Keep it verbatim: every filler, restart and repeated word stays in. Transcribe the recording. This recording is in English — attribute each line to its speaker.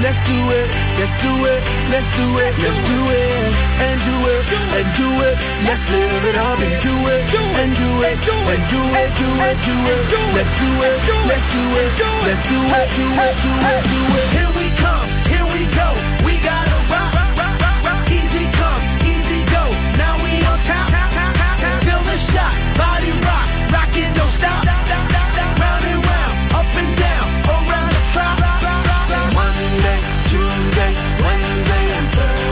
Speaker 1: let's do it, let's do it, let's do it, let's do it, and do it, and do it, let's live it up and do it, and do it, and do it, do it, do it, let's do it, let's do it, let's do it, do it, do it, do it, do it.